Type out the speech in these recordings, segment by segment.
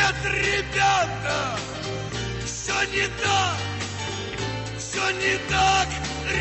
нет, ребята, все не так, все не так,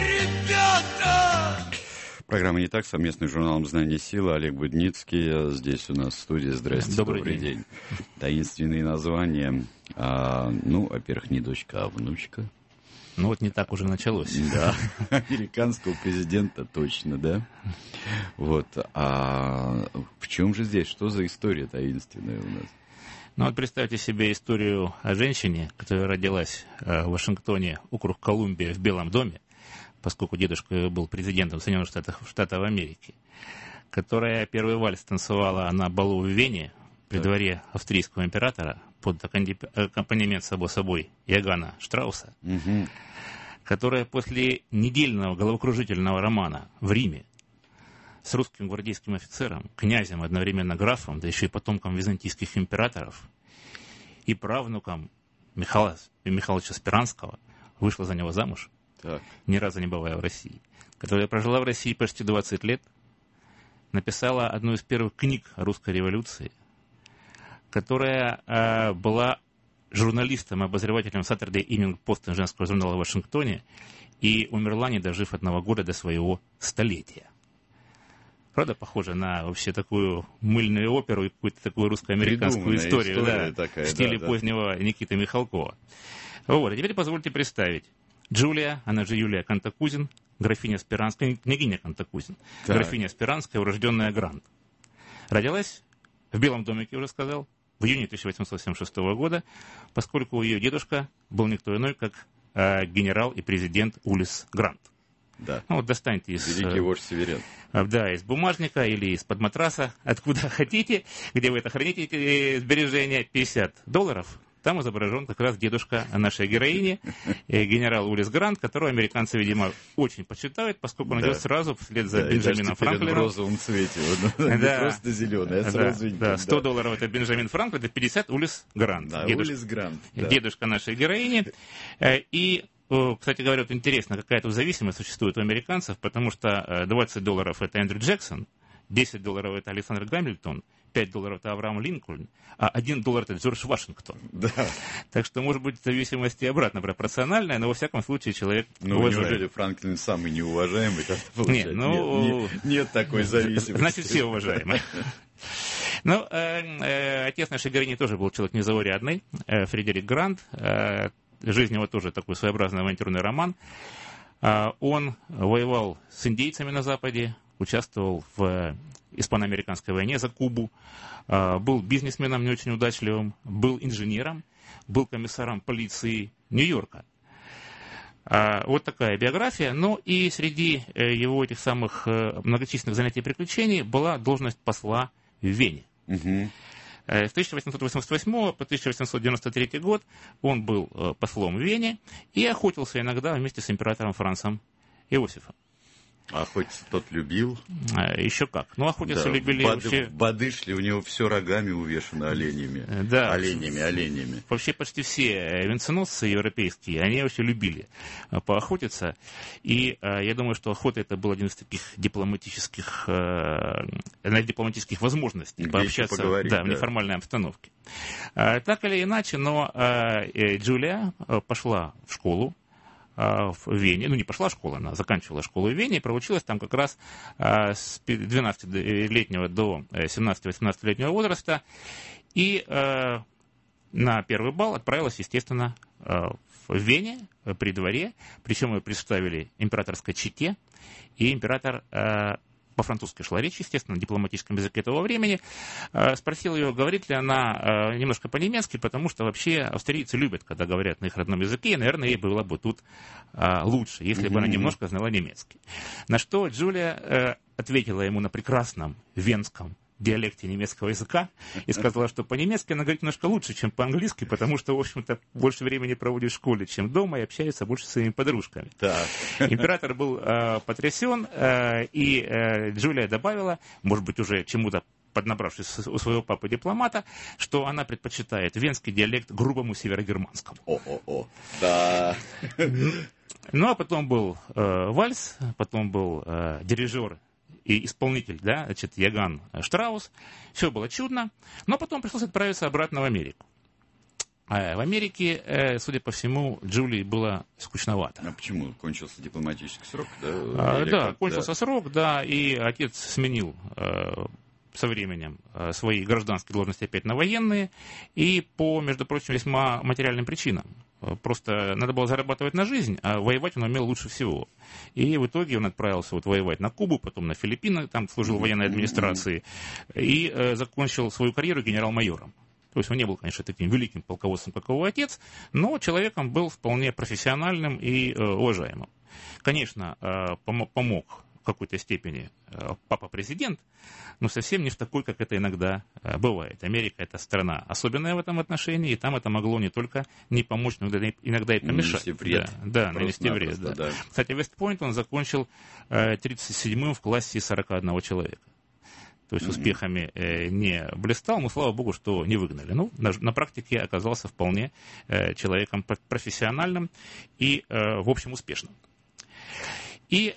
ребята. Программа «Не так», совместный с журналом «Знание силы». Олег Будницкий здесь у нас в студии. Здрасте, добрый день. Таинственные названия. Во-первых, не дочка, а внучка. Ну вот не так уже началось. Да, американского президента точно, да? Вот. А в чем же здесь? Что за история таинственная у нас? Ну вот представьте себе историю о женщине, которая родилась в Вашингтоне, округ Колумбия, в Белом доме, поскольку дедушка был президентом Соединенных Штатов Америки, которая первый вальс танцевала на балу в Вене при дворе австрийского императора под аккомпанемент само собой Иоганна Штрауса, которая после недельного головокружительного романа в Риме с русским гвардейским офицером, князем, одновременно графом, да еще и потомком византийских императоров и правнуком Михаила Михайловича Спиранского, вышла за него замуж, ни разу не бывая в России, которая прожила в России почти 20 лет, написала одну из первых книг о русской революции, которая была журналистом и обозревателем Saturday Evening Post женского журнала в Вашингтоне и умерла, не дожив 1 года до своего столетия. Правда, похоже на вообще такую мыльную оперу и какую-то такую русско-американскую историю, такая, в стиле позднего Никиты Михалкова. Вот, а теперь позвольте представить. Джулия, она же Юлия Кантакузин, графиня Спиранская, княгиня Кантакузин, графиня Спиранская, урожденная Грант. Родилась в Белом домике, уже сказал, в июне 1876 года, поскольку ее дедушка был никто иной, как генерал и президент Улисс Грант. Да. Ну вот достаньте великий вождь Северян. Из бумажника или из-под матраса, откуда хотите, где вы это храните, эти сбережения, $50. Там изображен как раз дедушка нашей героини, генерал Улисс Грант, которого американцы, видимо, очень почитают, поскольку он идет сразу вслед за Бенджамином Франклином. В розовом цвете, не просто зеленый, а сразу видно. $100 это Бенджамин Франклин, это 50 Улисс Грант. Да, Улисс Грант. Дедушка нашей героини. И, кстати говоря, вот интересно, какая тут зависимость существует у американцев, потому что $20 это Эндрю Джексон, $10 это Александр Гамильтон, $5 это Авраам Линкольн, а $1 это Джордж Вашингтон. Да. Так что, может быть, зависимость и обратно пропорциональная, но во всяком случае человек уважаем. Неужели Франклин самый неуважаемый? Нет такой зависимости. Значит, все уважаемы. Отец нашей героини тоже был человек незаурядный, Фредерик Грант. Жизнь его тоже такой своеобразный авантюрный роман. Он воевал с индейцами на Западе, участвовал в испано-американской войне за Кубу, был бизнесменом не очень удачливым, был инженером, был комиссаром полиции Нью-Йорка. Вот такая биография. Ну и среди его этих самых многочисленных занятий и приключений была должность посла в Вене. С 1888 по 1893 год он был послом в Вене и охотился иногда вместе с императором Францем Иосифом. А охотиться тот любил? Еще как. Охотиться любили вообще... В Бадышле у него все рогами увешано оленями. Да. Оленями. Вообще почти все венценосцы европейские, они вообще любили поохотиться. И я думаю, что охота это был один из таких дипломатических возможностей пообщаться в неформальной обстановке. Так или иначе, но Джулия пошла в школу в Вене, не пошла в школу, она заканчивала школу в Вене и проучилась там как раз с 12-летнего до 17-18-летнего возраста. И на первый бал отправилась, естественно, в Вене при дворе, причем ее представили императорской чете, и император по-французски шла речь, естественно, на дипломатическом языке того времени. Спросил ее, говорит ли она немножко по-немецки, потому что вообще австрийцы любят, когда говорят на их родном языке, и, наверное, ей было бы тут лучше, если бы она немножко знала немецкий. На что Джулия ответила ему на прекрасном венском диалекте немецкого языка и сказала, что по-немецки она говорит немножко лучше, чем по-английски, потому что, в общем-то, больше времени проводит в школе, чем дома, и общается больше с своими подружками. Так. Император был потрясен, и Джулия добавила, может быть, уже чему-то поднабравшись у своего папы-дипломата, что она предпочитает венский диалект грубому северогерманскому. Да. Ну, а потом был вальс, потом был дирижер и исполнитель, Иоганн Штраус. Все было чудно, но потом пришлось отправиться обратно в Америку. А в Америке, судя по всему, Джулии было скучновато. А почему? Кончился дипломатический срок? Да, кончился срок, да, и отец сменил со временем свои гражданские должности опять на военные, и по, между прочим, весьма материальным причинам. Просто надо было зарабатывать на жизнь, а воевать он умел лучше всего. И в итоге он отправился воевать на Кубу, потом на Филиппины, там служил в военной администрации, и закончил свою карьеру генерал-майором. То есть он не был, конечно, таким великим полководцем, как его отец, но человеком был вполне профессиональным и уважаемым. Конечно, помог в какой-то степени папа-президент, но совсем не в такой, как это иногда бывает. Америка – это страна особенная в этом отношении, и там это могло не только не помочь, но иногда и помешать. Нанести вред. Да, нанести вред. Да. Кстати, Вест-Пойнт он закончил 37-м в классе 41 человека. То есть успехами не блистал, но, слава богу, что не выгнали. Ну, на практике оказался вполне человеком профессиональным и, в общем, успешным. И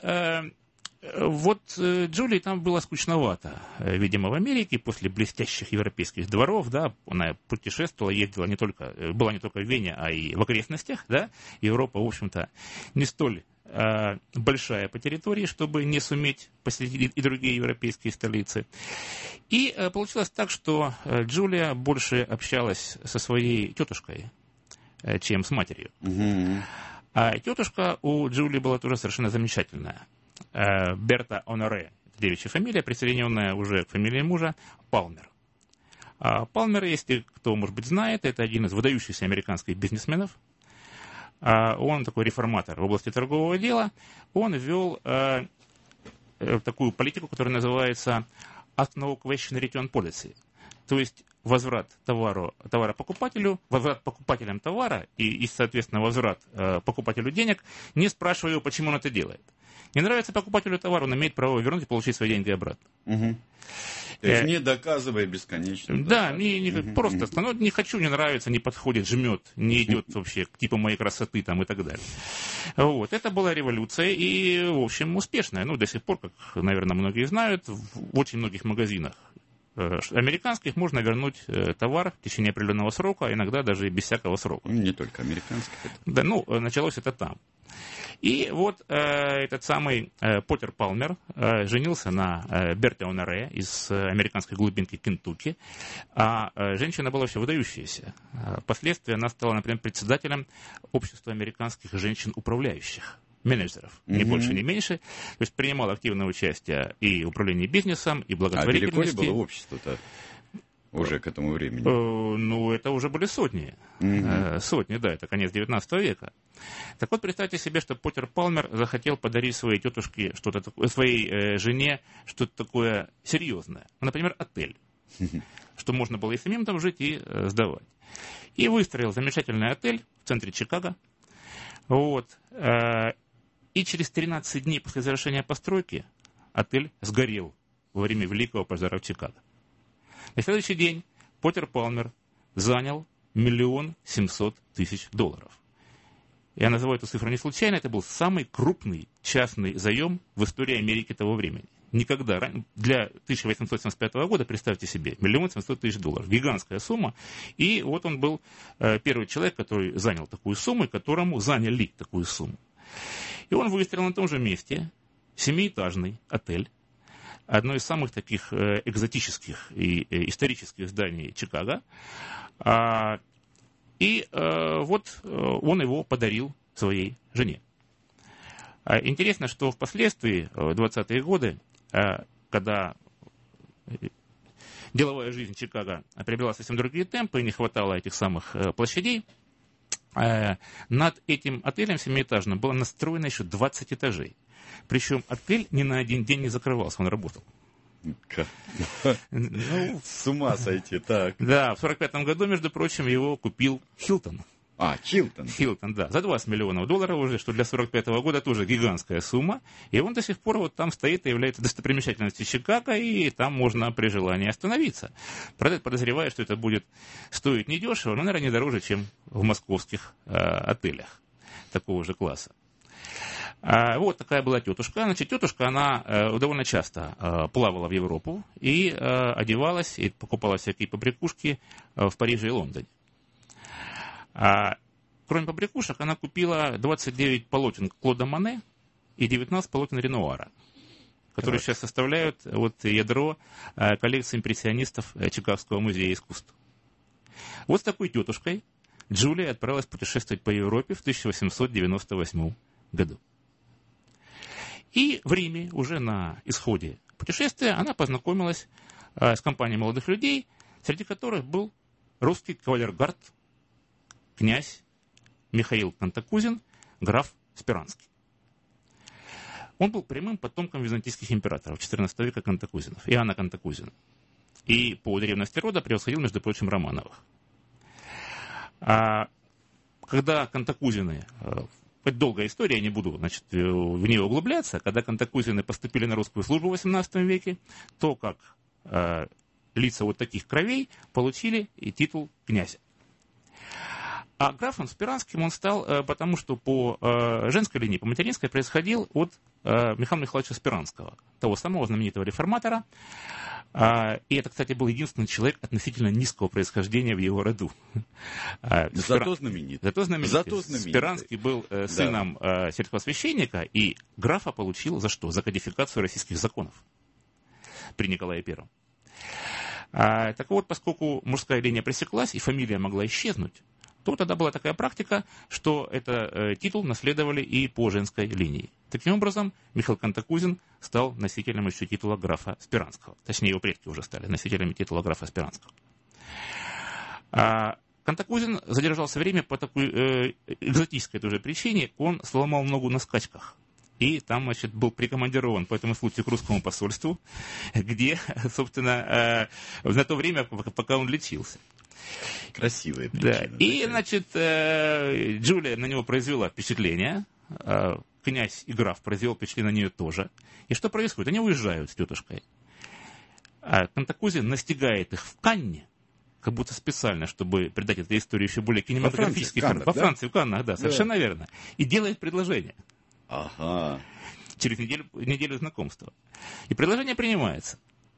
вот Джулии там было скучновато, видимо, в Америке, после блестящих европейских дворов, да, она путешествовала, ездила была не только в Вене, а и в окрестностях, да, Европа, в общем-то, не столь большая по территории, чтобы не суметь посетить и другие европейские столицы. И получилось так, что Джулия больше общалась со своей тетушкой, чем с матерью. А тетушка у Джулии была тоже совершенно замечательная. Берта Оноре, девичья фамилия, присоединенная уже к фамилии мужа, Палмер. Палмер, если кто, может быть, знает, это один из выдающихся американских бизнесменов. Он такой реформатор в области торгового дела. Он ввел такую политику, которая называется Ask No Question Return Policy. То есть возврат товара покупателю, возврат покупателям товара и соответственно, возврат покупателю денег, не спрашивая его, почему он это делает. Не нравится покупателю товар, он имеет право вернуть и получить свои деньги обратно. То есть не доказывая бесконечно. Да, просто не хочу, не нравится, не подходит, жмет, не идет вообще к типу моей красоты там, и так далее. Вот. Это была революция и, в общем, успешная. Ну, до сих пор, как, наверное, многие знают, в очень многих магазинах американских можно вернуть товар в течение определенного срока, а иногда даже и без всякого срока. Не только американских. Да, началось это там. И вот этот самый Поттер Палмер женился на Берте Оноре из американской глубинки Кентукки, а женщина была вообще выдающаяся. Впоследствии она стала, например, председателем общества американских женщин-управляющих. Менеджеров, ни больше, ни меньше. То есть принимал активное участие и в управлении бизнесом, и благотворительностью. А велико ли было общество-то уже к этому времени? Ну, это уже были сотни. Сотни, да, это конец 19 века. Так вот, представьте себе, что Поттер Палмер захотел подарить своей тетушке своей жене что-то такое серьезное. Например, отель. Что можно было и самим там жить, и сдавать. И выстроил замечательный отель в центре Чикаго. Вот. И через 13 дней после завершения постройки отель сгорел во время Великого пожара в Чикаго. На следующий день Поттер Палмер занял $1 700 000. Я называю эту цифру не случайно, это был самый крупный частный заем в истории Америки того времени. Никогда для 1875 года, представьте себе, $1 700 000. Гигантская сумма. И вот он был первый человек, который занял такую сумму, и которому заняли такую сумму. И он выстроил на том же месте 7-этажный отель, одно из самых таких экзотических и исторических зданий Чикаго. И вот он его подарил своей жене. Интересно, что впоследствии, в 20-е годы, когда деловая жизнь Чикаго приобрела совсем другие темпы, и не хватало этих самых площадей, над этим отелем 7-этажным было настроено еще 20 этажей. Причем отель ни на один день не закрывался, он работал. С ума сойти, так. Да, в 1945 году, между прочим, его купил Хилтон. Хилтон. Хилтон, да, за $20 миллионов уже, что для 1945 года тоже гигантская сумма. И он до сих пор вот там стоит и является достопримечательностью Чикаго, и там можно при желании остановиться. Правда, подозреваю, что это будет стоить недешево, но, наверное, не дороже, чем в московских отелях такого же класса. Вот такая была тетушка. Значит, тетушка, она довольно часто плавала в Европу и одевалась, и покупала всякие побрякушки в Париже и Лондоне. Кроме побрякушек, она купила 29 полотен Клода Моне и 19 полотен Ренуара, которые сейчас составляют ядро коллекции импрессионистов Чикагского музея искусств. Вот с такой тетушкой Джулия отправилась путешествовать по Европе в 1898 году. И в Риме, уже на исходе путешествия, она познакомилась с компанией молодых людей, среди которых был русский кавалергард, князь Михаил Кантакузин, граф Спиранский. Он был прямым потомком византийских императоров XIV века Кантакузинов, Иоанна Кантакузина. И по древности рода превосходил, между прочим, Романовых. Когда Кантакузины, это долгая история, я не буду в нее углубляться, когда Кантакузины поступили на русскую службу в XVIII веке, то как лица вот таких кровей получили и титул князя. А графом Спиранским он стал, потому что по женской линии, по материнской, происходил от Михаила Михайловича Спиранского, того самого знаменитого реформатора. И это, кстати, был единственный человек относительно низкого происхождения в его роду. Зато знаменитый. Зато знаменитый. Спиранский был сыном сельхозсвященника, и графа получил за что? За кодификацию российских законов при Николае I. Так вот, поскольку мужская линия пресеклась и фамилия могла исчезнуть, то тогда была такая практика, что этот титул наследовали и по женской линии. Таким образом, Михаил Кантакузин стал носителем еще титула графа Спиранского. Точнее, его предки уже стали носителями титула графа Спиранского. Кантакузин задержался время по такой экзотической тоже причине. Он сломал ногу на скачках. И там, был прикомандирован по этому случаю к русскому посольству, где, собственно, на то время, пока он лечился. Красивая причина. Да. И, Джулия на него произвела впечатление, князь и граф произвел впечатление на нее тоже. И что происходит? Они уезжают с тетушкой. Кантакузин настигает их в Канне, как будто специально, чтобы придать этой истории еще более кинематографический характер. Во Франции, в Каннах, да, совершенно верно. И делает предложение. Ага. Через неделю знакомства. И предложение принимается.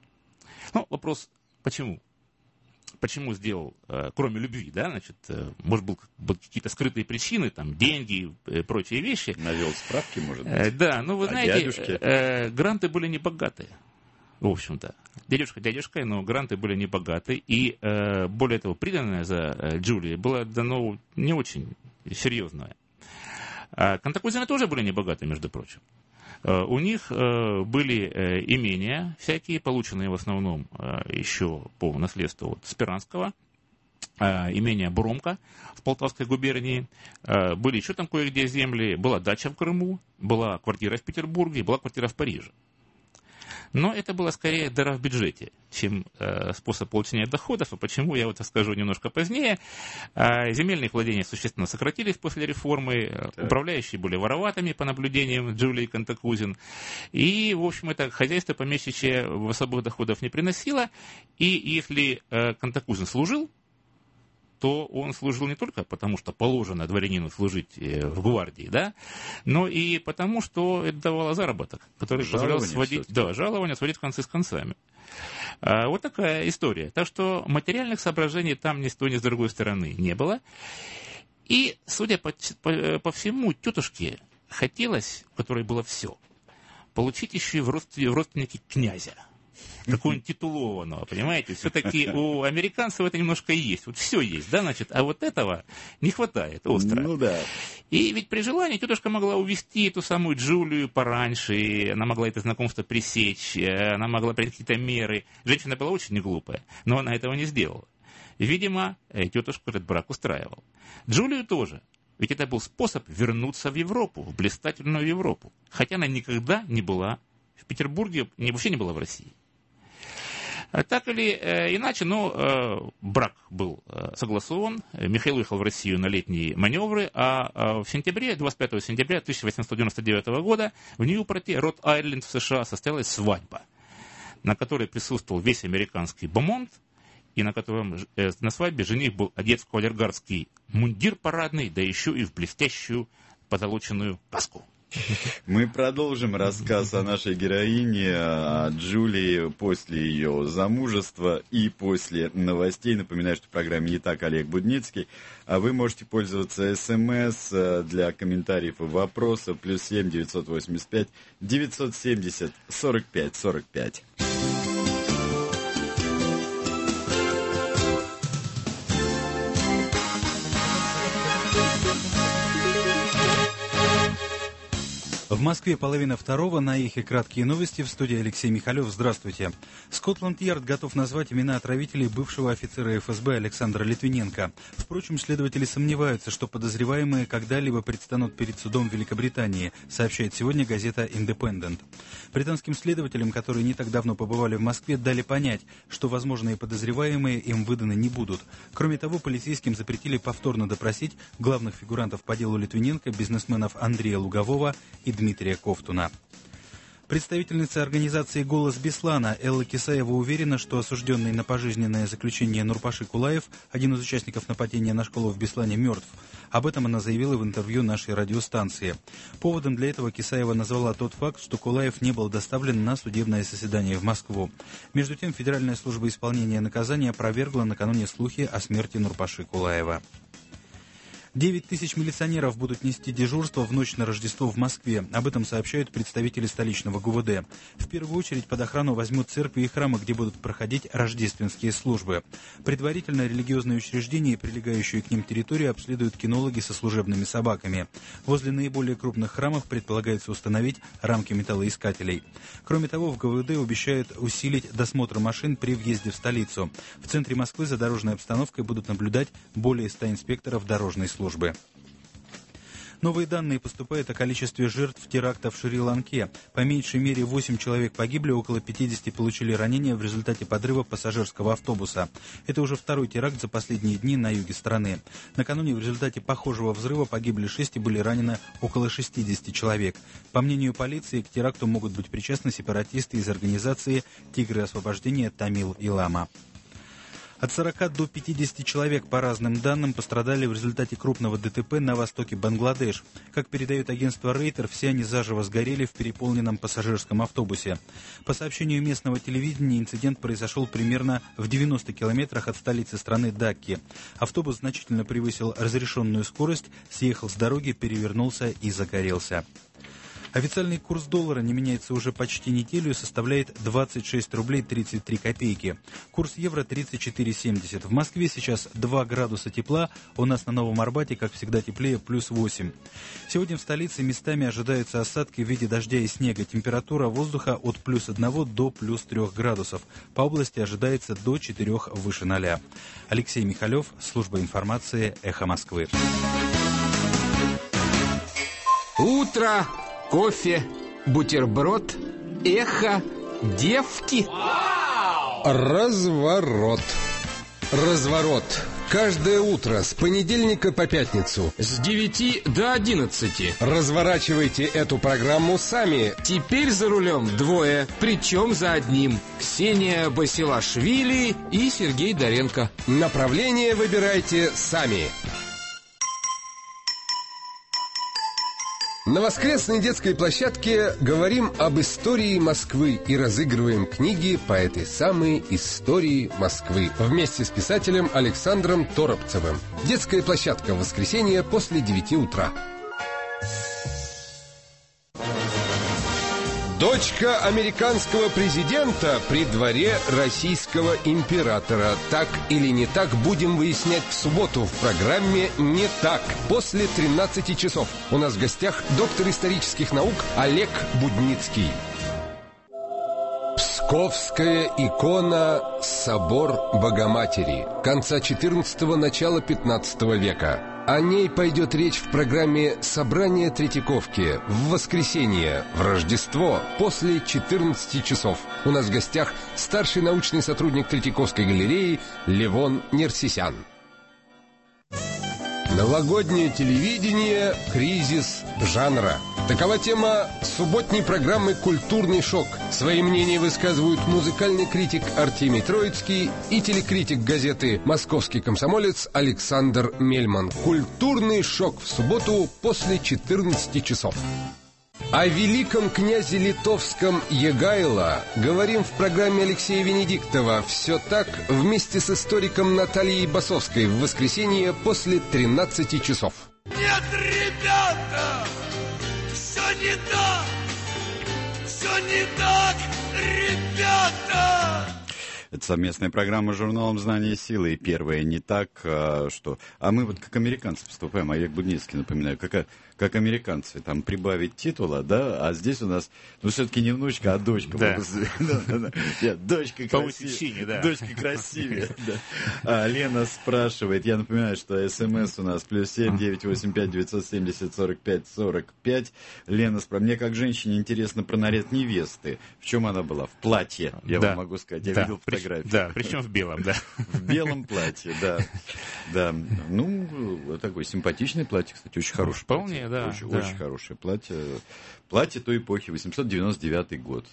Ну, вопрос, почему? Почему сделал, кроме любви, да, может, были какие-то скрытые причины, там, деньги и прочие вещи. Навел справки, может быть. Да, ну, вы знаете, гранты были небогатые, в общем-то. Дядюшкой, но гранты были небогатые, и, более того, приданное за Джулией было дано не очень серьезное. Кантакузины тоже были небогаты, между прочим. У них были имения всякие, полученные в основном еще по наследству от Спиранского, имение Бромка в Полтавской губернии, были еще там кое-где земли, была дача в Крыму, была квартира в Петербурге, была квартира в Париже. Но это было скорее дыра в бюджете, чем способ получения доходов. А почему, я расскажу немножко позднее. Земельные владения существенно сократились после реформы. Управляющие были вороватыми, по наблюдениям Джулии Кантакузин. И, в общем, это хозяйство помещичье особых доходов не приносило. И если Кантакузин служил, то он служил не только потому, что положено дворянину служить в гвардии, да, но и потому, что это давало заработок, который позволял сводить концы с концами. Вот такая история. Так что материальных соображений там ни с той, ни с другой стороны не было. И, судя по всему, тетушке хотелось, у которой было все, получить еще и в родственники князя. Какого-нибудь титулованного, понимаете? Все-таки у американцев это немножко есть. Вот все есть, да, а вот этого не хватает остро. Ну да. И ведь при желании тетушка могла увести эту самую Джулию пораньше, и она могла это знакомство пресечь, она могла принять какие-то меры. Женщина была очень неглупая, но она этого не сделала. Видимо, тетушку этот брак устраивал. Джулию тоже. Ведь это был способ вернуться в Европу, в блистательную Европу. Хотя она никогда не была в Петербурге, вообще не была в России. Так или иначе, но брак был согласован. Михаил уехал в Россию на летние маневры, а в сентябре, 25 сентября 1899 года в Ньюпорте, Род-Айленд в США, состоялась свадьба, на которой присутствовал весь американский бомонд, и на свадьбе жених был одет в кавалергардский мундир парадный, да еще и в блестящую позолоченную каску. Мы продолжим рассказ о нашей героине, о Джулии, после ее замужества и после новостей. Напоминаю, что в программе «Не так» Олег Будницкий. А вы можете пользоваться СМС для комментариев и вопросов. +7 985 970 45 45. В Москве 1:30 на эхе краткие новости. В студии Алексей Михалев. Здравствуйте. Скотланд-Ярд готов назвать имена отравителей бывшего офицера ФСБ Александра Литвиненко. Впрочем, следователи сомневаются, что подозреваемые когда-либо предстанут перед судом Великобритании, сообщает сегодня газета «Индепендент». Британским следователям, которые не так давно побывали в Москве, дали понять, что возможные подозреваемые им выданы не будут. Кроме того, полицейским запретили повторно допросить главных фигурантов по делу Литвиненко, бизнесменов Андрея Лугового и Дмитрия Ковтуна. Представительница организации «Голос Беслана» Элла Кисаева уверена, что осужденный на пожизненное заключение Нурпаши Кулаев, один из участников нападения на школу в Беслане, мертв. Об этом она заявила в интервью нашей радиостанции. Поводом для этого Кисаева назвала тот факт, что Кулаев не был доставлен на судебное заседание в Москву. Между тем, Федеральная служба исполнения наказания опровергла накануне слухи о смерти Нурпаши Кулаева. 9 тысяч милиционеров будут нести дежурство в ночь на Рождество в Москве. Об этом сообщают представители столичного ГУВД. В первую очередь под охрану возьмут церкви и храмы, где будут проходить рождественские службы. Предварительно религиозные учреждения и прилегающие к ним территории обследуют кинологи со служебными собаками. Возле наиболее крупных храмов предполагается установить рамки металлоискателей. Кроме того, в ГУВД обещают усилить досмотр машин при въезде в столицу. В центре Москвы за дорожной обстановкой будут наблюдать более 100 инспекторов дорожной службы. Новые данные поступают о количестве жертв теракта в Шри-Ланке. По меньшей мере 8 человек погибли, около 50 получили ранения в результате подрыва пассажирского автобуса. Это уже второй теракт за последние дни на юге страны. Накануне в результате похожего взрыва погибли 6 и были ранены около 60 человек. По мнению полиции, к теракту могут быть причастны сепаратисты из организации «Тигры освобождения Тамил и Лама». От 40 до 50 человек, по разным данным, пострадали в результате крупного ДТП на востоке Бангладеш. Как передает агентство Рейтер, все они заживо сгорели в переполненном пассажирском автобусе. По сообщению местного телевидения, инцидент произошел примерно в 90 километрах от столицы страны Дакки. Автобус значительно превысил разрешенную скорость, съехал с дороги, перевернулся и загорелся. Официальный курс доллара не меняется уже почти неделю и составляет 26 рублей 33 копейки. Курс евро 34,70. В Москве сейчас 2 градуса тепла, у нас на Новом Арбате, как всегда, теплее, +8. Сегодня в столице местами ожидаются осадки в виде дождя и снега. Температура воздуха от +1 до +3 градусов. По области ожидается до 4 выше 0. Алексей Михалев, служба информации «Эхо Москвы». Утро, кофе, бутерброд, эхо, девки. Разворот. Разворот. Каждое утро с понедельника по пятницу С 9 до 11. разворачивайте эту программу сами. Теперь за рулем двое, причем за одним. Ксения Басилашвили и Сергей Доренко. Направление выбирайте сами. На воскресной детской площадке говорим об истории Москвы и разыгрываем книги по этой самой истории Москвы вместе с писателем Александром Торопцевым. Детская площадка в воскресенье после 9 утра. Дочка американского президента при дворе российского императора. Так или не так, будем выяснять в субботу в программе «Не так». После 13 часов у нас в гостях доктор исторических наук Олег Будницкий. Псковская икона «Собор Богоматери» конца XIV – начала XV века. О ней пойдет речь в программе «Собрание Третьяковки» в воскресенье, в Рождество, после 14 часов. У нас в гостях старший научный сотрудник Третьяковской галереи Левон Нерсисян. Новогоднее телевидение «Кризис жанра». Такова тема субботней программы «Культурный шок». Свои мнения высказывают музыкальный критик Артемий Троицкий и телекритик газеты «Московский комсомолец» Александр Мельман. «Культурный шок» в субботу после 14 часов. О великом князе литовском Егайло говорим в программе Алексея Венедиктова «Все так» вместе с историком Натальей Басовской в воскресенье после 13 часов. Нет, ребята, все не так, все не так, ребята. Это совместная программа с журналом «Знание и силы». И первое не так, что... А мы вот как американцы поступаем, Олег Будницкий, напоминаю, как американцы, там, прибавить титула, да, а здесь у нас, ну, все-таки не внучка, а дочка. Да. Дочка красивее. Да. Дочка красивее, да. Лена спрашивает, я напоминаю, что СМС у нас +7 985 970 45 45. Лена спрашивает, мне как женщине интересно про наряд невесты. В чем она была? В платье, я вам могу сказать. Я видел фотографию. Да, причем в белом, да. В белом платье, да. Да. Ну, такое симпатичное платье, кстати, очень хорошее. Вполне, да. Очень хорошее платье. Платье той эпохи, 899 год.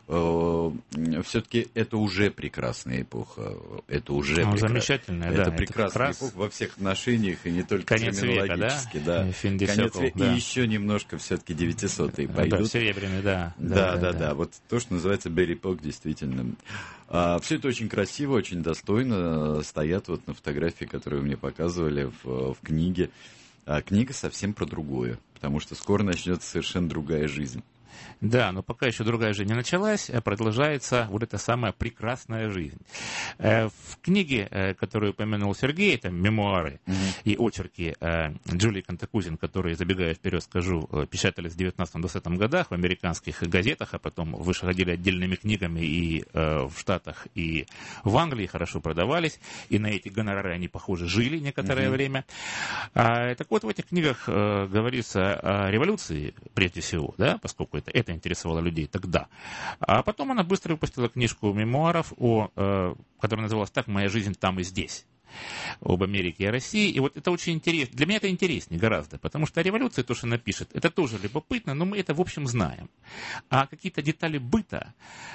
Все-таки это уже прекрасная эпоха. Это уже замечательная, да. Это прекрасная эпоха во всех отношениях, и не только конец терминологически. Века, да? Конец века. И еще немножко все-таки 900-е пойдут. Да, серебряный, да. Да. Вот то, что называется Belle Époque, действительно. Все это очень красиво, очень достойно. Стоят вот на фотографии, которые вы мне показывали в книге. А книга совсем про другое, потому что скоро начнется совершенно другая жизнь. Да, но пока еще другая жизнь не началась, продолжается вот эта самая прекрасная жизнь. В книге, которую упомянул Сергей, там мемуары и очерки Джулии Кантакузин, которые, забегая вперед, скажу, печатались в 19-20 годах в американских газетах, а потом выходили отдельными книгами и в Штатах, и в Англии хорошо продавались, и на эти гонорары они, похоже, жили некоторое время. Так вот, в этих книгах говорится о революции, прежде всего, да, поскольку это интересовало людей тогда. А потом она быстро выпустила книжку мемуаров, которая называлась «Так, моя жизнь там и здесь», об Америке и о России. И вот это очень интересно. Для меня это интереснее гораздо, потому что о революции, то, что она пишет, это тоже любопытно, но мы это, в общем, знаем. А какие-то детали быта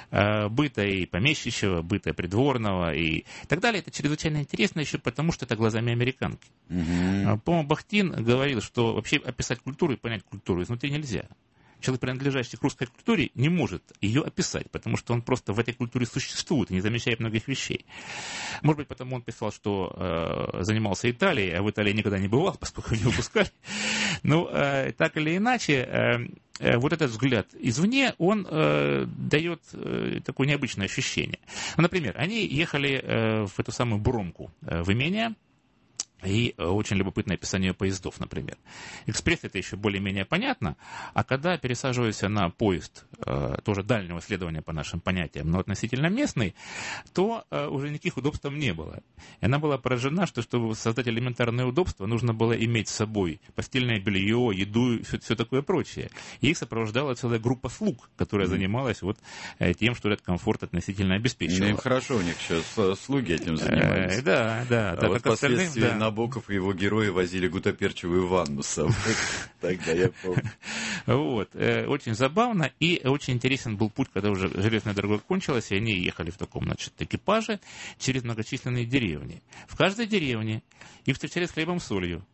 и помещичьего, быта придворного и так далее, это чрезвычайно интересно еще потому, что это глазами американки. По-моему, Бахтин говорил, что вообще описать культуру и понять культуру изнутри нельзя. Человек, принадлежащий к русской культуре, не может ее описать, потому что он просто в этой культуре существует и не замечает многих вещей. Может быть, потому он писал, что занимался Италией, а в Италии никогда не бывал, поскольку не выпускали. Но так или иначе, вот этот взгляд извне, он дает такое необычное ощущение. Ну, например, они ехали в эту самую Буромку в имение. И очень любопытное описание поездов, например. Экспресс это еще более-менее понятно, а когда пересаживаешься на поезд, тоже дальнего следования по нашим понятиям, но относительно местный, то уже никаких удобств там не было. И она была поражена, что чтобы создать элементарное удобство, нужно было иметь с собой постельное белье, еду, все такое прочее. И их сопровождала целая группа слуг, которая занималась вот тем, что этот комфорт относительно обеспечивала. Им хорошо, у них сейчас слуги этим занимались. Да. А вот впоследствии Набоков и его герои возили гутоперчивую ванну с собой. Тогда я помню. Вот. Очень забавно. И очень интересен был путь, когда уже железная дорога кончилась, и они ехали в таком, экипаже через многочисленные деревни. В каждой деревне их встречали с хлебом и солью.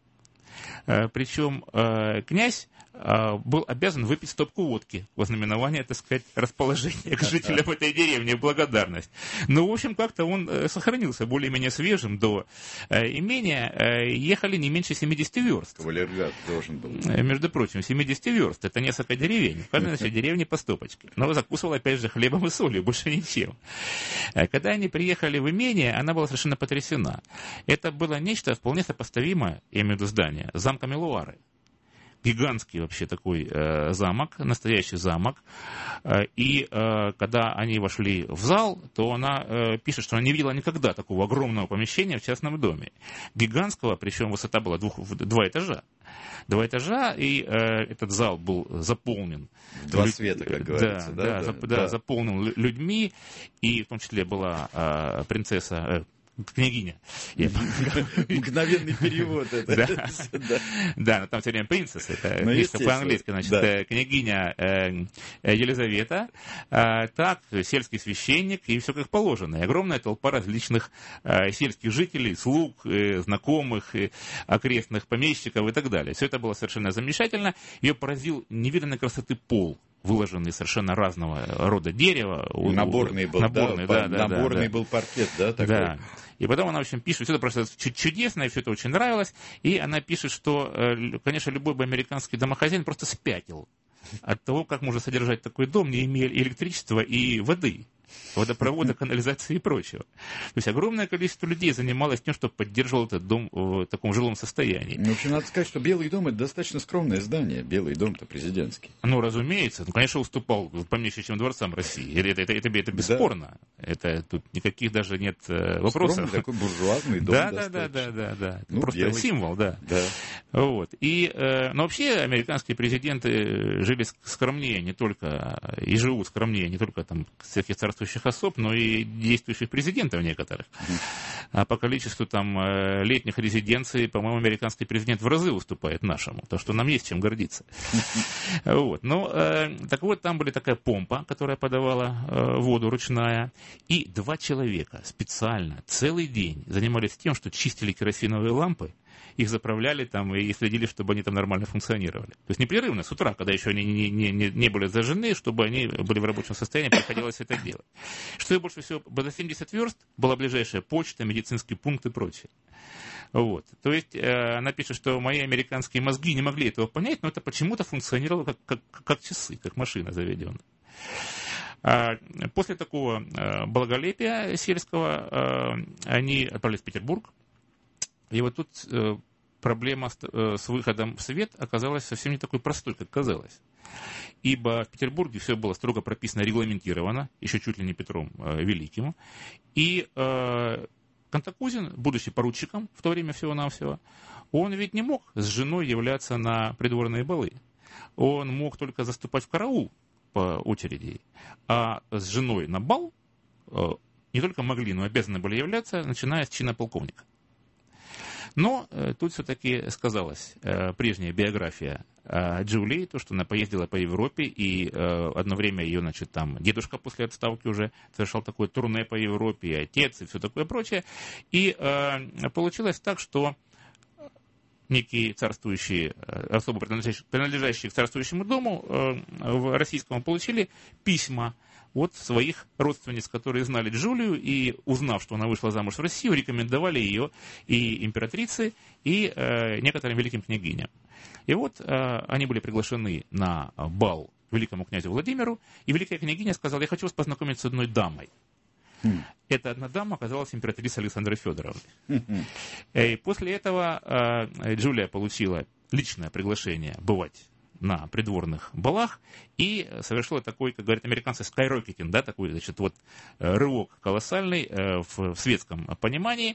Причем князь был обязан выпить стопку водки во знаменование, так сказать, расположения к жителям этой деревни, благодарность. Но, в общем, как-то он сохранился более-менее свежим до имения. Ехали не меньше 70 верст. Кавалергат должен был. Между прочим, 70 верст. Это несколько деревень. В каждой нашей деревне по стопочке. Но закусывал, опять же, хлебом и солью, больше ничем. Когда они приехали в имение, она была совершенно потрясена. Это было нечто вполне сопоставимое, я имею в виду здание, с замком Луары. Гигантский вообще такой замок, настоящий замок. И когда они вошли в зал, то она пишет, что она не видела никогда такого огромного помещения в частном доме. Гигантского, причем высота была 2 этажа. 2 этажа, и этот зал был заполнен. Два света, как говорится. Да, заполнен людьми, и в том числе была принцесса... княгиня. Мгновенный перевод. Да, но там все время принцесса, это книжка по-английски, значит, княгиня Елизавета, так, сельский священник, и все как положено. И огромная толпа различных сельских жителей, слуг, знакомых, окрестных помещиков и так далее. Все это было совершенно замечательно. Ее поразил невиданной красоты пол, выложенный совершенно разного рода дерева. Наборный был, наборный был паркет, да, такой? Да. И потом она, в общем, пишет, все это просто чудесно, и все это очень нравилось. И она пишет, что, конечно, любой бы американский домохозяин просто спятил от того, как можно содержать такой дом, не имея электричества и воды, водопровода, канализации и прочего. То есть огромное количество людей занималось тем, чтобы поддерживал этот дом в таком жилом состоянии. Ну, в общем, надо сказать, что Белый дом — это достаточно скромное здание. Белый дом-то президентский. Ну, разумеется. Ну, конечно, уступал помещичьим дворцам России. Это бесспорно. Да. Это тут никаких даже нет вопросов. Скромный такой буржуазный дом. Да. Ну, просто белый. Символ, да. Вот. Но вообще американские президенты жили скромнее не только, и живут скромнее не только там всяких царствующих особ, но и действующих президентов некоторых. А по количеству там летних резиденций, по-моему, американский президент в разы уступает нашему, потому что нам есть чем гордиться. Вот. Так вот, там была такая помпа, которая подавала воду ручная, и 2 человека специально целый день занимались тем, что чистили керосиновые лампы, их заправляли там и следили, чтобы они там нормально функционировали. То есть непрерывно, с утра, когда еще они не были зажжены, чтобы они были в рабочем состоянии, приходилось это делать. Что и больше всего, за 70 верст была ближайшая почта, медицинский пункт и прочее. Вот. То есть она пишет, что мои американские мозги не могли этого понять, но это почему-то функционировало как часы, как машина заведенная. После такого благолепия сельского они отправились в Петербург. И вот тут проблема с выходом в свет оказалась совсем не такой простой, как казалось. Ибо в Петербурге все было строго прописано, регламентировано, еще чуть ли не Петром Великим. И Кантакузин, будучи поручиком в то время всего-навсего, он ведь не мог с женой являться на придворные балы. Он мог только заступать в караул по очереди. А с женой на бал не только могли, но обязаны были являться, начиная с чина полковника. Но тут все-таки сказалась прежняя биография Джулии, то, что она поездила по Европе, и одно время ее, значит, там дедушка после отставки уже совершал такое турне по Европе, и отец, и все такое прочее. И получилось так, что некие царствующие, особо принадлежащие к царствующему дому в российском, получили письма от своих родственниц, которые знали Джулию, и, узнав, что она вышла замуж в Россию, рекомендовали ее и императрице, и некоторым великим княгиням. И вот они были приглашены на бал к великому князю Владимиру, и великая княгиня сказала: я хочу вас познакомить с одной дамой. Эта одна дама оказалась императрицей Александрой Федоровной. И после этого Джулия получила личное приглашение бывать на придворных балах и совершила такой, как говорят американцы, skyrocketing, да, такой, значит, вот рывок колоссальный в светском понимании.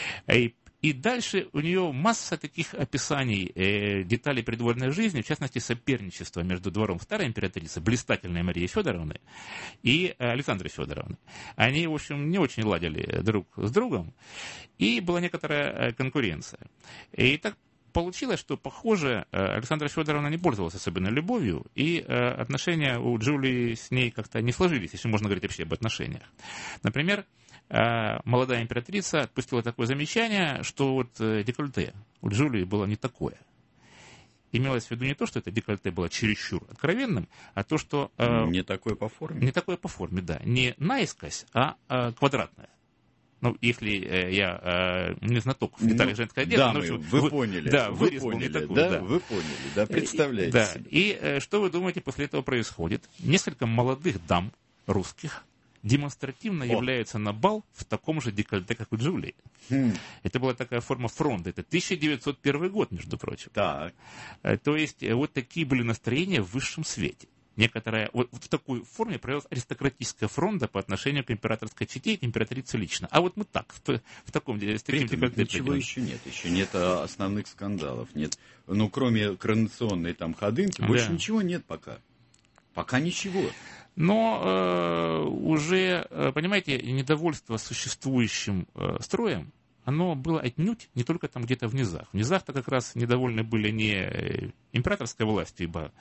И дальше у нее масса таких описаний деталей придворной жизни, в частности, соперничества между двором старой императрицы, блистательной Марии Федоровны, и Александрой Федоровны. Они, в общем, не очень ладили друг с другом, и была некоторая конкуренция. И так получилось, что, похоже, Александра Федоровна не пользовалась особенной любовью, и отношения у Джулии с ней как-то не сложились, если можно говорить вообще об отношениях. Например, молодая императрица отпустила такое замечание, что вот декольте у Джулии было не такое. Имелось в виду не то, что это декольте было чересчур откровенным, а то, что... не такое по форме. Не такое по форме, да. Не наискось, а квадратное. Ну, если я не знаток в деталях женской одежды... Да, вы поняли. Да, вырез был не такой. Да, вы поняли, да, представляете да. себе. И что вы думаете, после этого происходит? Несколько молодых дам русских демонстративно являются на бал в таком же декольте, как у Джулии. Это была такая форма фронта. Это 1901 год, между прочим. Так. То есть вот такие были настроения в высшем свете. Некоторая, вот в такой форме проявилась аристократическая фронта по отношению к императорской чете и к императрице лично. А вот мы так, в таком декольте. Ничего еще нет основных скандалов, нет. Ну, кроме коронационной там ходынки, больше ничего нет пока. Пока ничего. Но уже, понимаете, недовольство существующим строем, оно было отнюдь не только там где-то в низах. В низах-то как раз недовольны были не императорской властью, ибо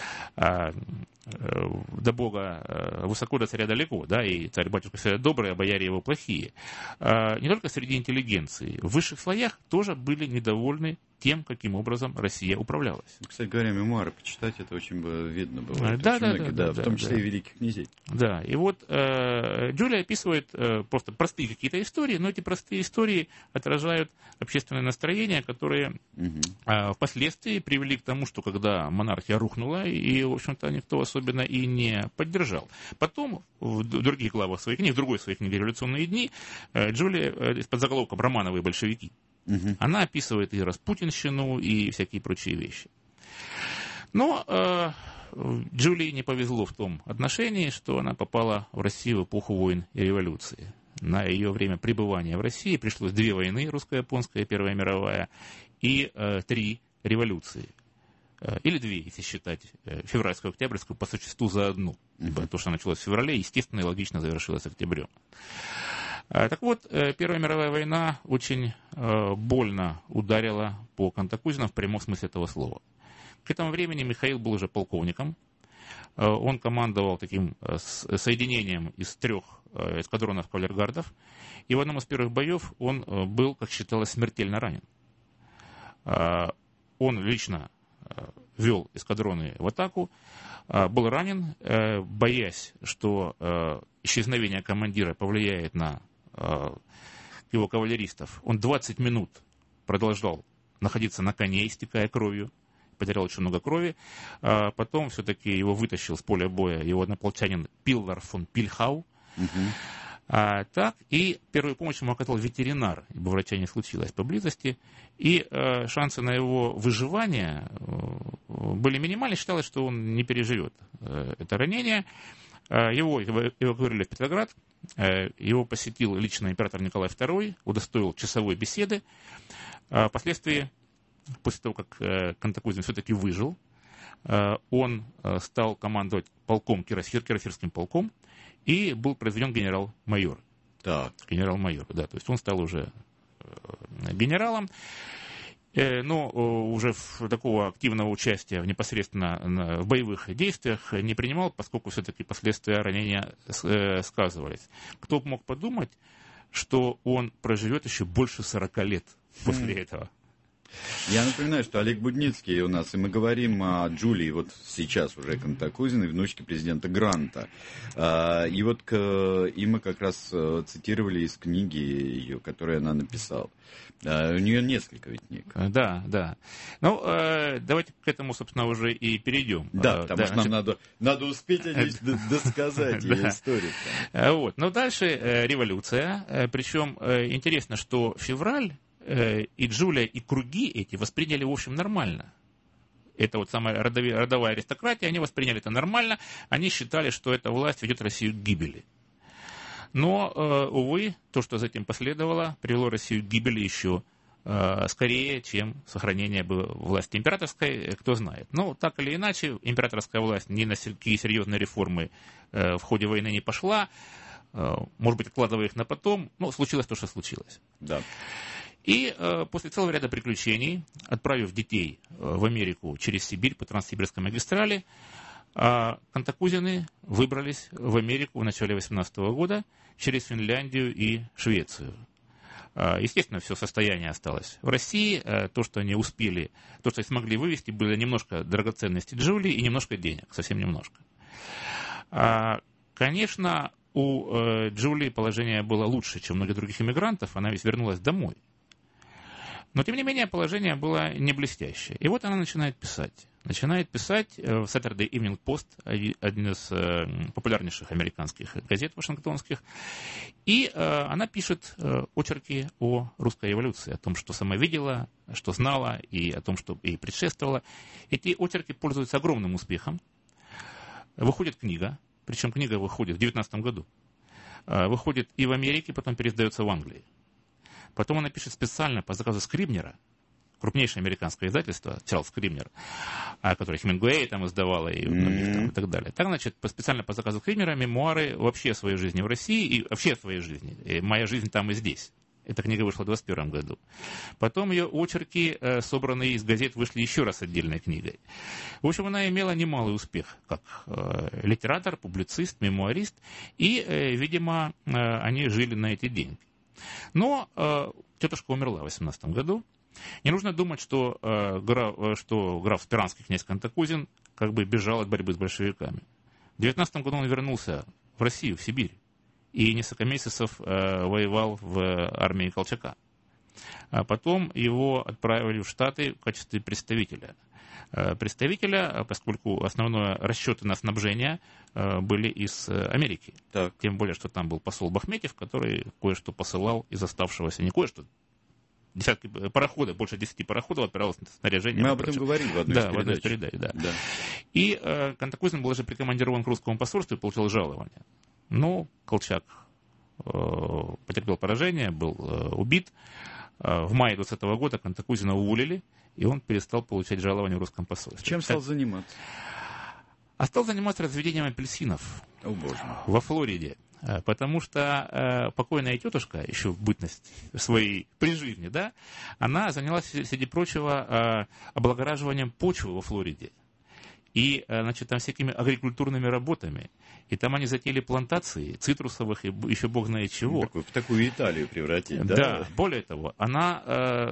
до Бога высоко, до царя далеко, да, и царь-батюшка всегда добрый, а бояре его плохие. Не только среди интеллигенции. В высших слоях тоже были недовольны тем, каким образом Россия управлялась. Кстати говоря, мемуары почитать, это очень видно было. Да, в том числе и великих князей. Да, и вот Джулия описывает просто простые какие-то истории, но эти простые истории отражают общественное настроение, которое впоследствии привели к тому, что когда монархия рухнула, и, в общем-то, никто особенно и не поддержал. Потом, в других главах своих книг, в другой своей книге «Революционные дни», Джулия из-под заголовка «Романовые большевики», она описывает и распутинщину, и всякие прочие вещи. Но Джулии не повезло в том отношении, что она попала в Россию в эпоху войн и революции. На ее время пребывания в России пришлось 2 войны, русско-японская, Первая мировая, и 3 революции. Или 2, если считать февральскую, октябрьскую, по существу за одну. То, что началось в феврале, естественно и логично завершилось октябрем. Так вот, Первая мировая война очень больно ударила по Кантакузину в прямом смысле этого слова. К этому времени Михаил был уже полковником. Он командовал таким соединением из 3 эскадронов кавалергардов. И в одном из первых боев он был, как считалось, смертельно ранен. Он лично вел эскадроны в атаку, был ранен, боясь, что исчезновение командира повлияет на его кавалеристов. Он 20 минут продолжал находиться на коне, истекая кровью, потерял очень много крови. Потом все-таки его вытащил с поля боя его однополчанин Пиллар фон Пильхау. Так, и первую помощь ему оказал ветеринар, ибо врача не случилось поблизости. И шансы на его выживание были минимальны. Считалось, что он не переживет это ранение. Его эвакуировали в Петроград. Его посетил лично император Николай II, удостоил часовой беседы. Впоследствии, после того, как Кантакузин все-таки выжил, он стал командовать полком, кирасирским полком, и был произведен генерал-майор. Так. Генерал-майор, да, то есть он стал уже генералом, но уже такого активного участия непосредственно в боевых действиях не принимал, поскольку все-таки последствия ранения сказывались. Кто бы мог подумать, что он проживет еще больше 40 лет после этого. Я напоминаю, что Олег Будницкий у нас, и мы говорим о Джулии, вот сейчас уже Кантакузиной, внучке президента Гранта. И вот и мы как раз цитировали из книги ее, которую она написала. У нее несколько ведь книг. Да, да. Ну, давайте к этому, собственно, уже и перейдем. Да, потому что нам надо успеть досказать ее историю. Вот. Но дальше революция. Причем интересно, что февраль и Джулия, и круги эти восприняли, в общем, нормально. Это вот самая родовая аристократия, они восприняли это нормально, они считали, что эта власть ведет Россию к гибели. Но, увы, то, что за этим последовало, привело Россию к гибели еще скорее, чем сохранение власти императорской, кто знает. Но, так или иначе, императорская власть ни на какие серьезные реформы в ходе войны не пошла, может быть, откладывая их на потом, но случилось то, что случилось. Да. И после целого ряда приключений, отправив детей в Америку через Сибирь по Транссибирской магистрали, Кантакузины выбрались в Америку в начале 18 года через Финляндию и Швецию. Естественно, все состояние осталось в России. То, что они успели, то, что смогли вывести, были немножко драгоценностей Джулии и немножко денег, совсем немножко. Конечно, у Джулии положение было лучше, чем у многих других иммигрантов. Она ведь вернулась домой. Но, тем не менее, положение было не блестящее. И вот она начинает писать. Начинает писать в Saturday Evening Post, один из популярнейших американских газет вашингтонских. И она пишет очерки о русской революции, о том, что сама видела, что знала, и о том, что ей предшествовало. Эти очерки пользуются огромным успехом. Выходит книга, причем книга выходит в 19 году. Выходит и в Америке, потом переиздается в Англии. Потом она пишет специально по заказу Скрибнера, крупнейшее американское издательство, Чарльз Скримнер, которое Хемингуэй там издавало и многих там, и так далее. Так, значит, специально по заказу Скримнера мемуары вообще о своей жизни в России и вообще о своей жизни. И «Моя жизнь там и здесь». Эта книга вышла в 2021 году. Потом ее очерки, собранные из газет, вышли еще раз отдельной книгой. В общем, она имела немалый успех как литератор, публицист, мемуарист. И, видимо, они жили на эти деньги. Но тетушка умерла в 18 году. Не нужно думать, что граф Спиранский, князь Кантакузин, как бы бежал от борьбы с большевиками. В 19 году он вернулся в Россию, в Сибирь. И несколько месяцев воевал в армии Колчака. А потом его отправили в Штаты в качестве представителя. Поскольку основные расчеты на снабжение были из Америки. Так. Тем более, что там был посол Бахметьев, который кое-что посылал из оставшегося, не кое-что, десятки пароходов, больше 10 пароходов отправилось снаряжение. Мы об этом говорили в одной из передач. Да. И Кантакузин был же прикомандирован к русскому посольству и получил жалование. Но Колчак потерпел поражение, был убит. В мае 2020 года Кантакузина уволили, и он перестал получать жалование в русском посольстве. Чем стал заниматься? А стал заниматься разведением апельсинов во Флориде. Потому что покойная тетушка, еще в бытность своей при жизни, да, она занялась, среди прочего, облагораживанием почвы во Флориде. И, значит, там всякими агрикультурными работами. И там они затеяли плантации цитрусовых и еще бог знает чего. В такую Италию превратить, да? Да, более того, она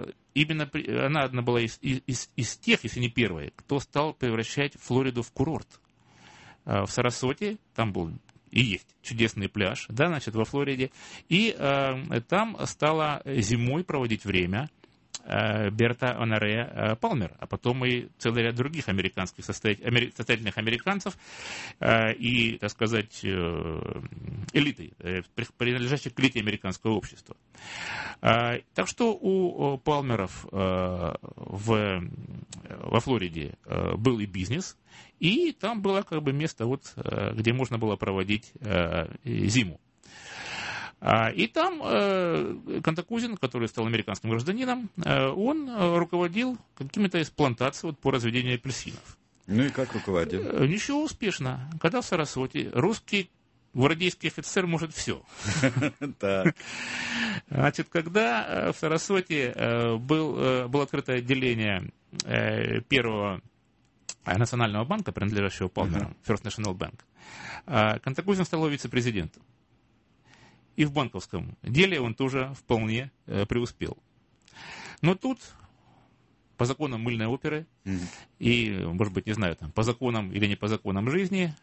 одна была из тех, если не первой, кто стал превращать Флориду в курорт. В Сарасоте, там был и есть чудесный пляж, да, значит, во Флориде. И там стала зимой проводить время Берта Оноре Палмер, а потом и целый ряд других американских состоятельных американцев и, так сказать, элиты, принадлежащих к элите американского общества. Так что у Палмеров во Флориде был и бизнес, и там было как бы место, вот, где можно было проводить зиму. И там Кантакузин, который стал американским гражданином, он руководил какими-то из плантаций вот, по разведению апельсинов. Ну и как руководил? Ничего, успешно. Когда в Сарасоте русский гвардейский офицер может все. Значит, когда в Сарасоте было открыто отделение первого национального банка, принадлежащего Палмерам, First National Bank, Кантакузин стал вице-президентом. И в банковском деле он тоже вполне преуспел. Но тут, по законам мыльной оперы, и, может быть, не знаю, там, по законам или не по законам жизни,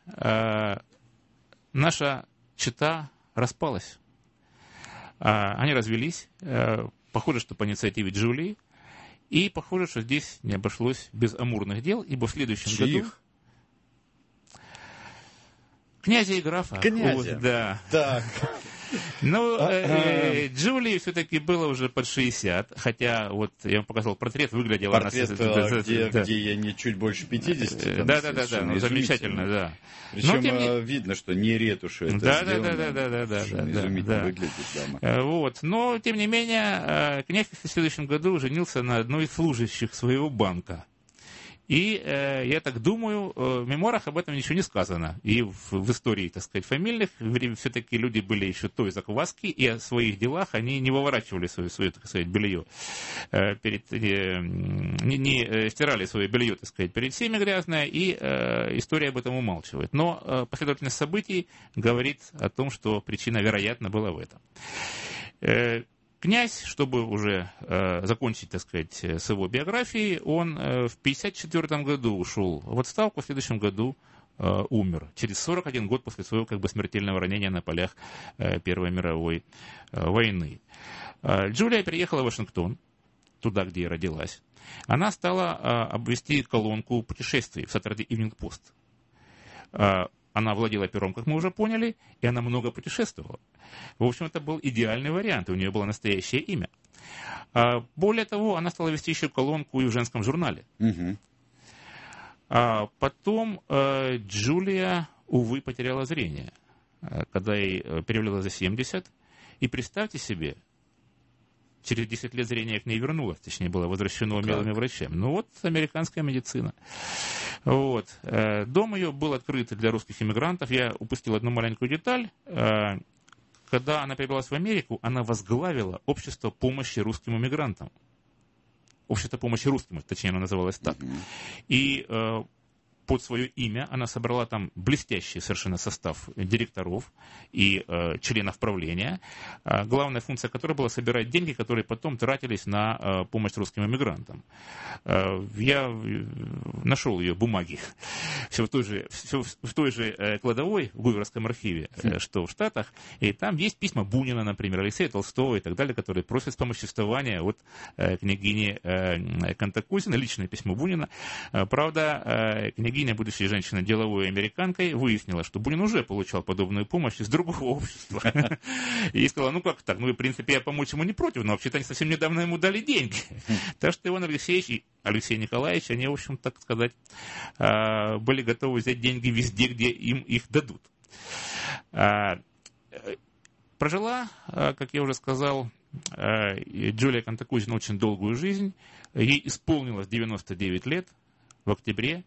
наша чета распалась. Они развелись, похоже, что по инициативе Джулии, и похоже, что здесь не обошлось без амурных дел, ибо в следующем году... Князя и графа. Князя? Да. Так. Ну, Джулии все-таки было уже под 60, хотя вот я вам показал портрет, выглядела она... где ей не чуть больше 50. Да, ну, замечательно, да. Причем видно, что не ретушью это сделано. Да. Изумительно выглядит, да. Вот, но, тем не менее, князь в следующем году женился на одной из служащих своего банка. И я так думаю, в мемуарах об этом ничего не сказано. И в истории, так сказать, фамильных, все-таки люди были еще той закваски, и о своих делах они не выворачивали свое так сказать, белье, не стирали свое белье, так сказать, перед всеми грязное, и история об этом умалчивает. Но последовательность событий говорит о том, что причина, вероятно, была в этом. Князь, чтобы уже закончить, так сказать, с его биографией, он в 1954 году ушел в отставку, в следующем году умер. Через 41 год после своего как бы смертельного ранения на полях Первой мировой войны. Джулия переехала в Вашингтон, туда, где и родилась. Она стала обвести колонку путешествий в Saturday Evening Post. Она владела пером, как мы уже поняли, и она много путешествовала. В общем, это был идеальный вариант, и у нее было настоящее имя. Более того, она стала вести еще колонку и в женском журнале. Потом Джулия, увы, потеряла зрение, когда ей перевалило за 70. И представьте себе, через 10 лет зрение к ней вернулось, точнее, было возвращено умелыми врачами. Ну вот, американская медицина. Вот. Дом ее был открыт для русских иммигрантов. Я упустил одну маленькую деталь. Когда она перебралась в Америку, она возглавила общество помощи русским иммигрантам. Общество помощи русским, точнее, оно называлось так. И под свое имя она собрала там блестящий совершенно состав директоров и членов правления, главная функция которой была собирать деньги, которые потом тратились на помощь русским иммигрантам. Я нашел ее бумаги все в той же кладовой в Гуверовском архиве, что в Штатах, и там есть письма Бунина, например, Алексея Толстого и так далее, которые просят вспомоществования от княгини Кантакузиной, личное письмо Бунина. Правда, княгиня, будущая женщина, деловой американкой, выяснила, что Бунин уже получал подобную помощь из другого общества. И сказала, ну как так, ну в принципе я помочь ему не против, но вообще-то они совсем недавно ему дали деньги. Так что Иван Алексеевич и Алексей Николаевич, они, в общем, так сказать, были готовы взять деньги везде, где им их дадут. Прожила, как я уже сказал, Джулия Кантакузина очень долгую жизнь. Ей исполнилось 99 лет в октябре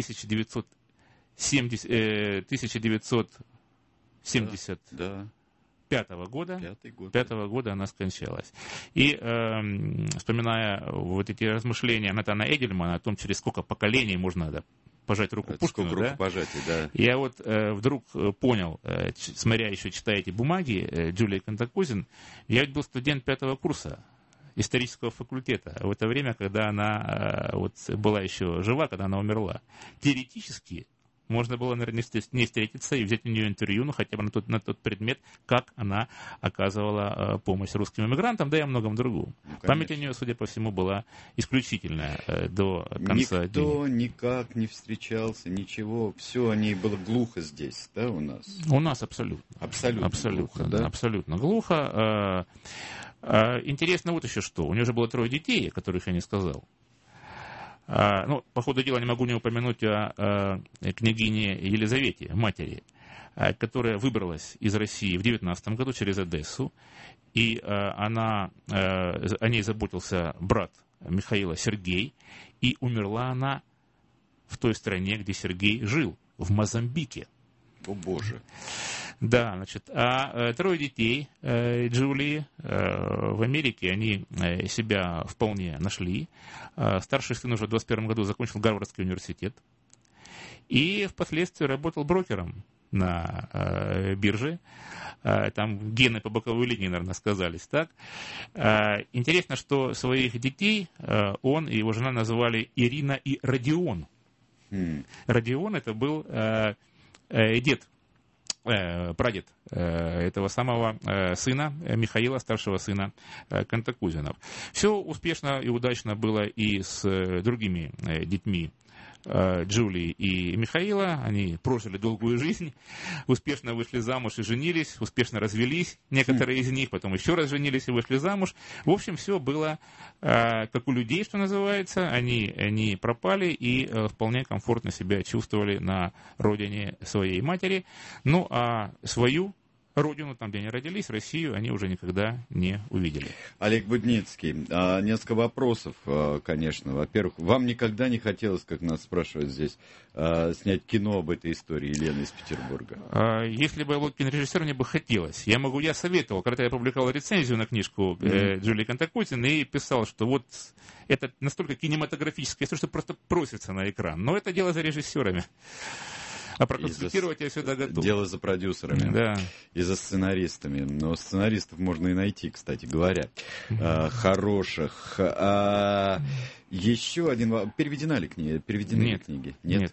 1975 года. Пятого года она скончалась. И вспоминая вот эти размышления Натана Эдельмана о том, через сколько поколений можно пожать руку Пушкину, да? Я вот вдруг понял, смотря еще читая эти бумаги Джулии Кантакузин, я ведь был студент 5-го курса исторического факультета в это время, когда она вот была еще жива, когда она умерла. Теоретически можно было, наверное, не встретиться и взять у нее интервью, ну, хотя бы на тот предмет, как она оказывала помощь русским иммигрантам, да и о многом другом. Ну, память у нее, судя по всему, была исключительная до конца дней. Никто никак не встречался, ничего, все о ней было глухо здесь, да, у нас? У нас абсолютно. Абсолютно глухо, да? Абсолютно глухо. Интересно вот еще что. У нее же было 3 детей, о которых я не сказал. Ну, по ходу дела не могу не упомянуть о княгине Елизавете, матери, которая выбралась из России в 19 году через Одессу. И о ней заботился брат Михаила Сергей. И умерла она в той стране, где Сергей жил, в Мозамбике. О, Боже. Да, значит, 3 детей Джулии в Америке, они себя вполне нашли. Старший сын уже в 21 году закончил Гарвардский университет. И впоследствии работал брокером на бирже. Там гены по боковой линии, наверное, сказались, так? Интересно, что своих детей он и его жена называли Ирина и Родион. Родион — это был прадед этого самого сына, Михаила, старшего сына Кантакузинов. Все успешно и удачно было и с другими детьми Джулии и Михаила. Они прожили долгую жизнь, успешно вышли замуж и женились, успешно развелись, некоторые из них, потом еще раз женились и вышли замуж. В общем, все было как у людей, что называется. Они пропали и вполне комфортно себя чувствовали на родине своей матери. Ну, а свою родину, там, где они родились, Россию, они уже никогда не увидели. Олег Будницкий, несколько вопросов, конечно. Во-первых, вам никогда не хотелось, как нас спрашивают здесь, снять кино об этой истории Елены из Петербурга? Если бы я был кинорежиссером, мне бы хотелось. Я советовал, когда я публиковал рецензию на книжку Джулии Кантакузин, и писал, что вот это настолько кинематографическое, что просто просится на экран. Но это дело за режиссерами. А проконсультировать я всегда готов. Дело за продюсерами. Да. И за сценаристами. Но сценаристов можно и найти, кстати говоря. Хороших. Еще один вопрос. Переведены ли книги? Нет.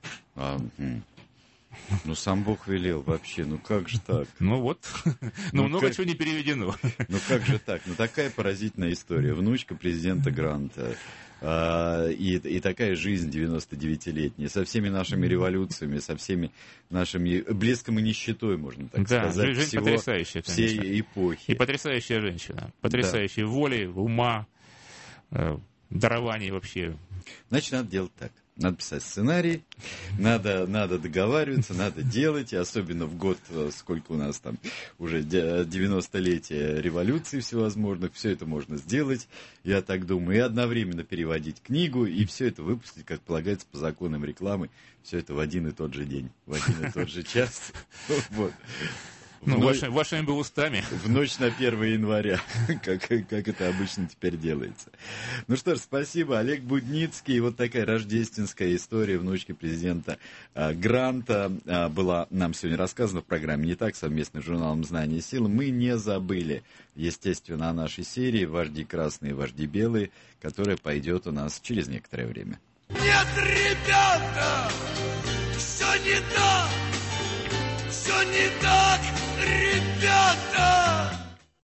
Ну, сам Бог велел вообще. Ну, как же так? Ну, вот. Ну, много чего не переведено. Ну, как же так? Ну, такая поразительная история. Внучка президента Гранта. И такая жизнь 99-летняя, со всеми нашими революциями, со всеми нашими блеском и нищетой, можно так сказать. Да, жизнь потрясающая, конечно. Всей эпохи. И потрясающая женщина. Потрясающей воли, ума, дарований вообще. Значит, надо делать так. Надо писать сценарий, надо договариваться, надо делать, и особенно в год, сколько у нас там уже 90-летия революций всевозможных, все это можно сделать, я так думаю, и одновременно переводить книгу, и все это выпустить, как полагается, по законам рекламы, все это в один и тот же день, в один и тот же час. Вот. Вашими бы устами. В ночь на 1 января, как это обычно теперь делается. Ну что ж, спасибо. Олег Будницкий. Вот такая рождественская история внучки президента Гранта была нам сегодня рассказана в программе «Не так», совместно с журналом «Знание и сила». Мы не забыли, естественно, о нашей серии «Вожди красные, вожди белые», которая пойдет у нас через некоторое время. Нет, ребята, все не так, ребята.